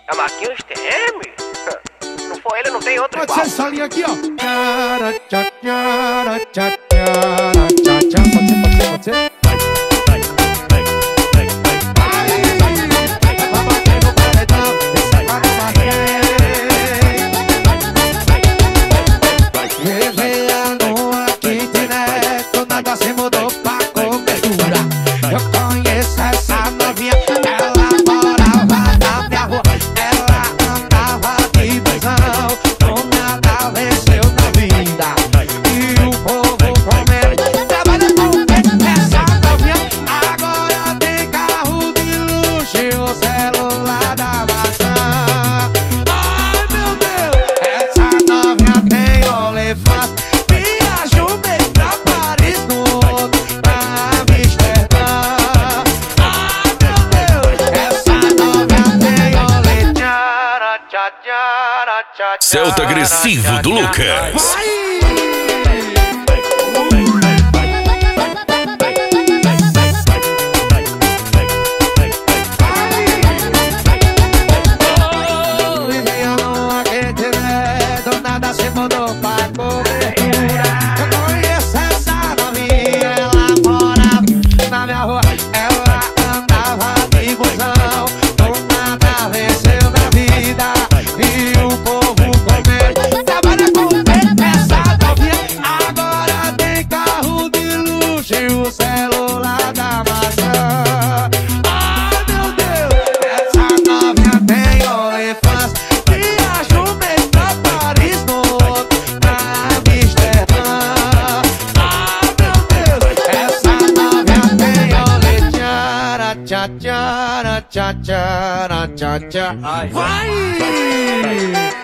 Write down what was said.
É Marquinhos TM? Não foi ele, não tem outro Pode igual. ser essa linha aqui, ó. Tchara, tchá, tchara, tchá, tchara, tchá, tchá. Pode ser? Vai bater no paredão, esse vai bater. Revelando a kitnet, do nada se mudou pra cobertura. Eu conheço essa novinha, ela morava na minha rua. Ela andava de busão, do nada venceu na vida. E o povo comendo, trabalha com essa novinha. Agora tem carro de luxo e o celular da maçã. Ai meu Deus, essa novinha tem OnlyFans. Viaja um mês pra Paris, no outro pra Amsterdã. Ai meu Deus, essa novinha tem OnlyFans. Tchara, tchá, tchara, tchá, Celta agressivo do Lucas. Vivia numa kitnet, do nada se mudou pra cobertura. Eu conheço essa novinha, ela morava na minha rua. Ela andava de busão, do nada venceu na vida. E o povo comendo, trabalha com essa novinha. Agora tem carro de luxo e o celular da maçã. Ai meu Deus, essa novinha tem OnlyFans. Viaja um mês pra Paris, no outro pra Amsterdã. Ai meu Deus, essa novinha tem OnlyFans. Tchara, tchá, tchara, tchá, tchara, tchá, tchá. Vai!